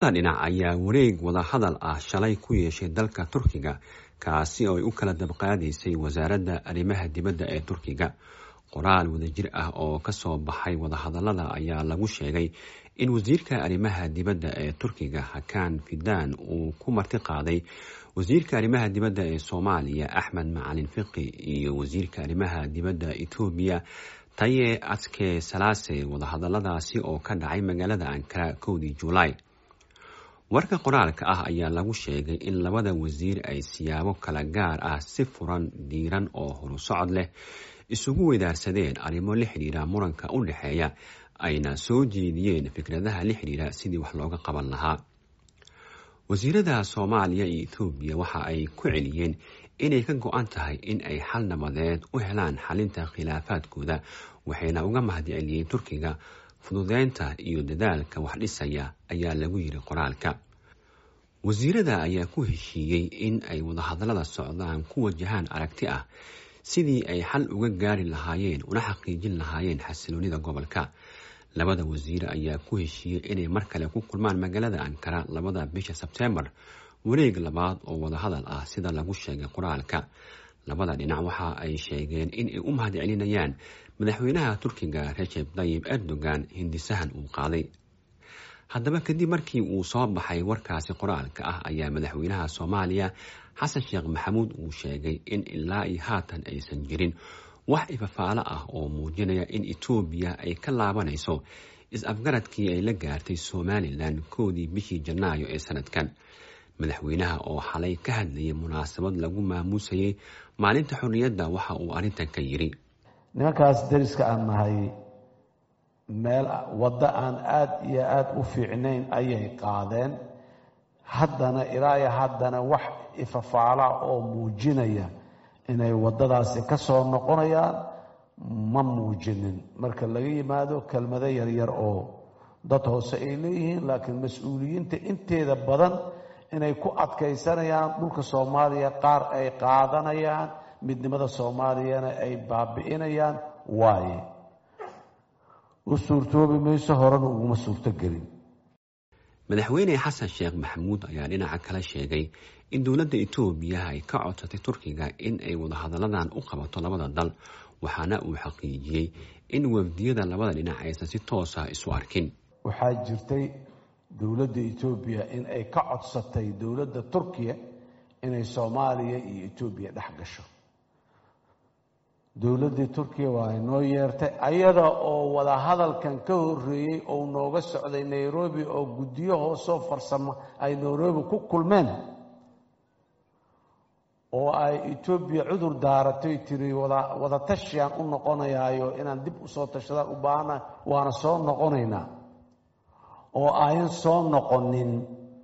dhinac ayaa wareeg wada hadal ah shalay ku yeeshay dalka Turkiga kaasi oo ay u kala dabqaadaysay wasaaradda arrimaha dibadda ee Turkiga. Qoraal wadajir ah oo ka soo baxay wada hadallada ayaa lagu sheegay in wasiirka arrimaha dibadda ee Turkiga Hakan Fidan uu ku marti qaaday wasiirka arrimaha dibadda ee Soomaaliya Axmed Macalin Fiqi iyo wasiirka arrimaha dibadda Itoobiya Taye Atske Salaase. wada hadalladaasi oo ka dhacay magaalada Ankara 1 Juulaay. warka qoraalka ah ayaa lagu sheegay in labada wasiir ay siyaabo kala gaar ah si furan diiran oo horusocod leh isugu weydaarsadeen arrimo la xiriira muranka u dhexeeya ayna soo jeediyeen fikradaha la xiriira sidii wax looga qaban lahaa. wasiirada Soomaaliya iyo Itoobiya waxa ay ku celiyeen inay ka go'an tahay in ay xal nabadeed u helaan xalinta khilaafaadkooda, waxayna uga mahadceliyeen Turkiga fududeynta iyo dadaalka wax dhisaya ayaa lagu yiri qoraalka. wasiirada ayaa ku heshiiyey in ay wada hadallada socdaan ku wajahaan aragti ah sidii ay xal uga gaari lahaayeen una xaqiijin lahaayeen xasiloonida gobolka. labada wasiir ayaa ku heshiiyey inay mar kale ku kulmaan magaalada Ankara 2 bisha Sebtembar, wareeg labaad oo wada hadal ah sida lagu sheegay qoraalka. labada dhinac waxa ay sheegeen in ay u mahadcelinayaan madaxweynaha Turkiga Recep Tayyip Erdogan hindisahan uu qaaday. haddaba kadib markii uu soo baxay warkaasi qoraalka ah ayaa madaxweynaha Soomaaliya Xasan Sheekh Maxamuud uu sheegay in ilaa iyo haatan aysan jirin wax ifafaalo ah oo muujinaya in Itoobiya ay ka laabanayso is-afgaradkii ay la gaartay Somaliland 1 bishii Janaayo ee sanadkan. madaxweynaha oo xalay ka hadlayay munaasabad lagu maamuusayay maalinta xorriyadda waxa uu arrintan ka yiri: nimankaas dariska aan nahay meel wadda aan aad iyo aad u fiicnayn ayay qaadeen. haddana wax ifafaala oo muujinaya inay waddadaasi ka soo noqonayaan ma muujinin. marka laga yimaado kelmado yaryar oo dad hoose ay leeyihiin, laakiin mas-uuliyiinta inteeda badan inay ku adkaysanayaan dhulka Soomaaliya, qaar ay qaadanayaan, midnimada Soomaaliyana ay baabi'inayaan waaye. u suurtoobi mayso, horena uguma suurtogelin. madaxweyne Xasan Sheekh Maxamuud ayaa dhinaca kale sheegay in dowladda Itoobiya ay ka codsatay Turkiga in ay wada hadalladan u qabato labada dal, waxaana uu xaqiijiyey in wafdiyada labada dhinac aysan si toos ah isu arkin. waxaa jirtay dowladda Itoobiya in ay ka codsatay dowladda Turkiya inay Soomaaliya iyo Itoobiya dhex gasho. dowladda Turkiya waa inoo yeertay ayada oo wada hadalkan ka horeeyay oo nooga socday Nairobi, oo guddiyo hoosoo farsamo ay Nairobi ku kulmeen, oo ay Itoobiya cudur daaratay tiri wada tashiyaan u noqonayaayo inaan dib u soo tashadaan u baahana waana soo noqonaynaa, oo ayan soo noqonin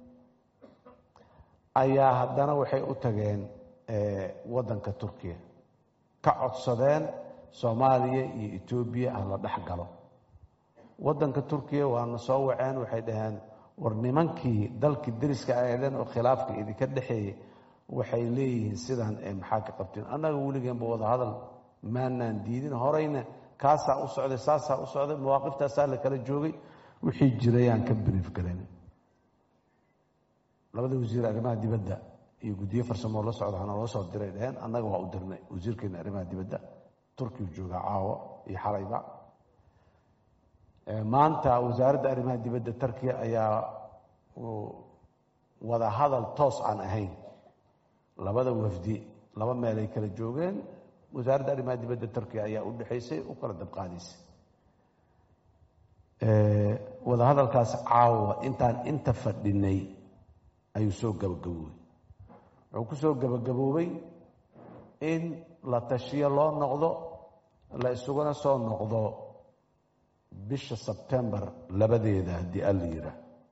ayaa haddana waxay u tageen waddanka Turkiya ka codsadeen Soomaaliya iyo Itoobiya aan la dhex galo. waddanka Turkiya waana soo waceen, waxay dhaheen war nimankii dalkii dariska ahaydeen oo khilaafka idinka dhexeeyay waxay leeyihiin sidaan maxaa ka qabteen. annaga weligeenba wada hadal maanaan diidin, horeyna kaasaa u socday, saasaa u socday, mawaaqiftaasa la kala joogay, wixii jirayaan ka brief galeen. labada wasiir arrimaha dibadda iyo guddiyo farsamo la socda hana loo soo diray dhaheen, annaga waa u dirnay wasiirkeena arrimaha dibadda Turkiga jooga caawa iyo xalayba. maanta wasaaradda arrimaha dibadda Turkiga ayaa wada hadal toos aan ahayn, labada wafdi laba meel ay kala joogeen, wasaaradda arrimaha dibadda Turkiga ayaa u dhaxaysay, u kala dabqaadaysay. wada hadalkaas caawa inta fadhinay ayuu soo gabagaboobay. wuxuu ku soo gabagaboobay in la tashiyo loo noqdo, la isuguna soo noqdo bisha Sebtembar 2 haddii alla yidhaah.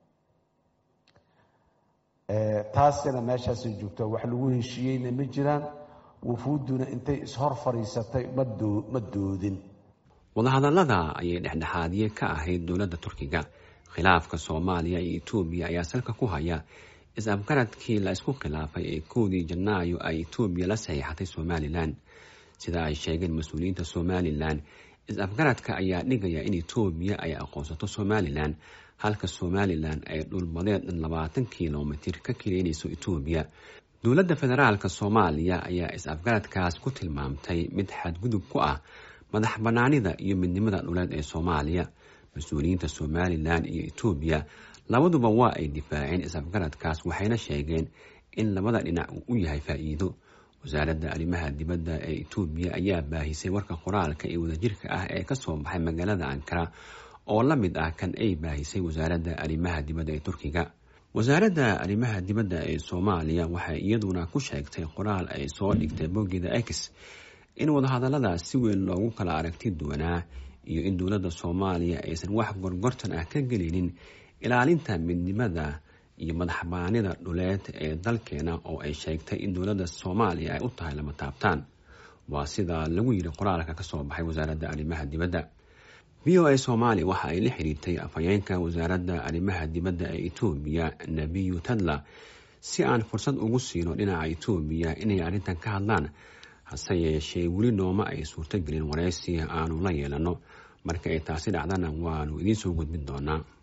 taasina meeshaasay joogto, wax lagu heshiiyeyna ma jiraan. wufuudduna intay ishor fadhiisatay ma doodin. wadahadallada ayay dhexdhexaadiye ka ahayd dowladda Turkiga. khilaafka Soomaaliya iyo Itoobiya ayaa salka ku haya is-afgaradkii la isku khilaafay ee 1 Janaayo ay Itoobiya la saxiixatay Somaliland. sida ay sheegeen mas-uuliyiinta Somaliland, is-afgaradka ayaa dhigaya in Itoobiya ay aqoonsato Somaliland halka Somaliland ay dhulbadeed 20 kilomitir ka kireynayso Itoobiya. dowladda federaalka Soomaaliya ayaa is-afgaradkaas ku tilmaamtay mid xadgudub ku ah madax banaanida iyo midnimada dhuleed ee Soomaaliya. mas-uuliyiinta Somaliland iyo Itoobiya labaduba waa ay difaaceen is-afgaradkaas waxayna sheegeen in labada dhinac uu u yahay faa'iido. wasaaradda arrimaha dibadda ee Itoobiya ayaa baahisay warka qoraalka ee wadajirka ah ee ka soo baxay magaalada Ankara oo la mid ah kan ay baahisay wasaaradda arrimaha dibadda ee Turkiga. wasaaradda arrimaha dibadda ee Soomaaliya waxay iyaduna ku sheegtay qoraal ay soo dhigtay boggeeda X in wadahadalladaas si weyn loogu kala aragti doonaa iyo in dowladda Soomaaliya aysan wax gorgortan ah ka gelinin ilaalinta midnimada iyo madaxbannaanida dhuleed ee dalkeena oo ay sheegtay in dowladda Soomaaliya ay u tahay lama taabtaan. waa sida lagu yiri qoraalka ka soo baxay wasaaradda arrimaha dibadda. VOA Soomaali waxa ay la xiriirtay afhayeenka wasaaradda arrimaha dibadda ee Itoobiya Nabiyu Tadla si aan fursad ugu siino dhinaca Itoobiya inay arrintan ka hadlaan, hase yeeshee weli nooma ay suurtagelin wareysi aanu la yeelano. marka ay taasi dhacdana waanu idiin soo gudbin doonaa.